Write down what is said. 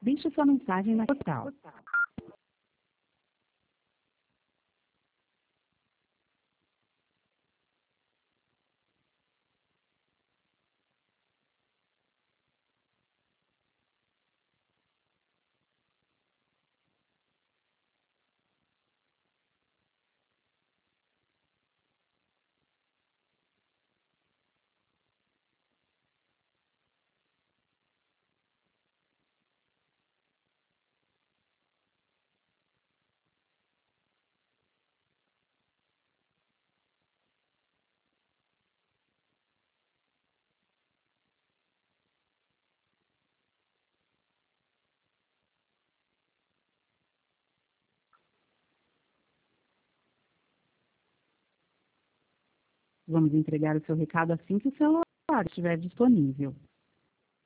Deixe sua mensagem na portal. Vamos entregar o seu recado assim que o celular estiver disponível.